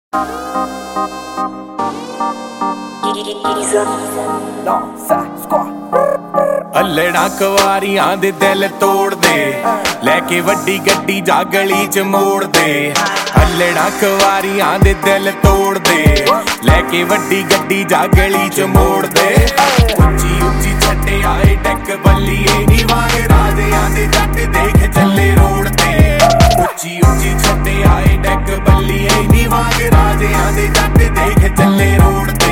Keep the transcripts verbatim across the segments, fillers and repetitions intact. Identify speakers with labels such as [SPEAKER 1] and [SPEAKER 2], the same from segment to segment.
[SPEAKER 1] अल्लड़ा कवारियां दे दिल तोड़ दे, लैके वड्डी गड्डी जा गली च मोड़ दे। अल्लड़ा कवारियां दे दिल तोड़ दे, लैके वड्डी गड्डी जा गली च मोड़ दे। उच्ची उच्ची छड्डे आए डैक बल्लिए नी वांग राजियां दे जट देख चले रोड ते। उच्ची उच्ची छड्डे आए डैक बल्लिए नी वांग राजियां दे जट देख चले रोड ते।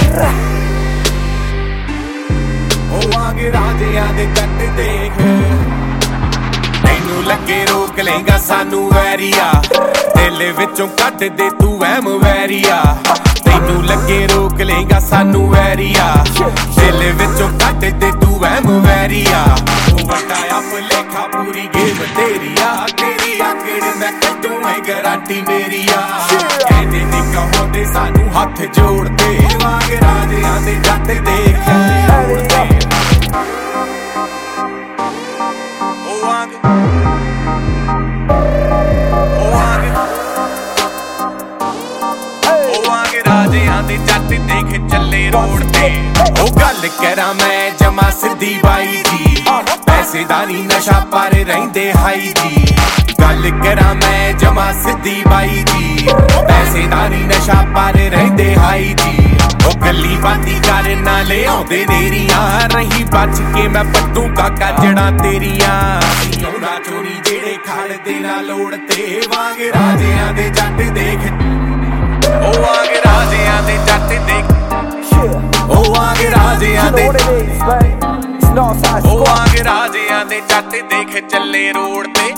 [SPEAKER 1] राजियां दे जट देख तैनू लगे रोक लेगा सानू वैरिया, दिल विचों कट दे तू वहम वैरिया। तैनू लगे रोक लेगा सानू वैरिया, दिल विचों कट दे तू वहम वैरिया। वटाया भुलेखा पूरी गेम तेरिया, तेरी आकड़ मैं कटू है गारंटी मेरिया। कहते नी कहो दे सानू हाथ जोड़ दे, वांग राजियां दे जट देख राजियां दे जट देख चले रोड ते। ओ गल करा मैं जमा सिद्धी बाई जी, पैसे दा नी नशा पर रहिंदे हाई जी। गल करा मैं जमा सिद्धी बाई जी, पैसे दा नी नशा पर रहिंदे हाई जी। ओ गली बाती कर ना ले आउंदे नेरियां, रही बच के मैं पट्टू काका जड़ा तेरियां। औना चोरी जेड़े खड़ दे ना लोड़ ते, वांग राजियां दे जट देख ओ वांग राजियां दे जट देख ओ वांग राजियां दे ओ वांग राजियां दे जट देख चले रोड ते।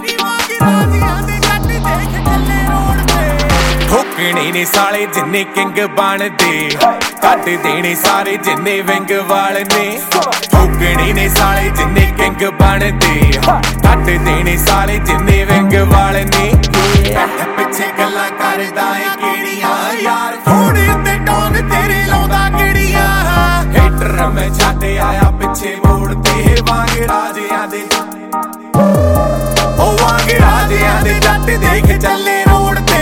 [SPEAKER 1] ठोकने ने साले जिन्ने किंग बनदे, कट देने सारे जिन्ने विंग वाल ने। ठोकने ने साले जिन्ने किंग बनदे, कट देने सारे जिन्ने विंग वाल ने। पिछे गल्ला करदा है केड़ियां यार, थोड़े ते टोंग तेरे लाउंदा केड़ियां। हेटर मैं छड्ड आया पिछे मोड़ ते, वांग राजियां दे ओ वांग राजियां दे जट देख चले रोड ते।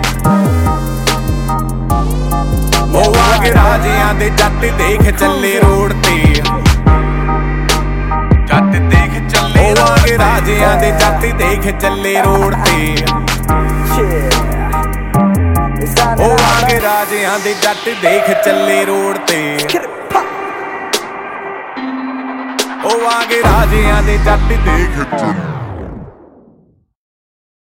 [SPEAKER 1] ओ वांग राजियां दे जट देख चले रोड ते, जट देख चले ओ वांग राजियां दे जट देख चले रोड ते। ओ वांग राजियां दे जट देख चले रोड ते। ओ वांग राजियां दे जट देख चले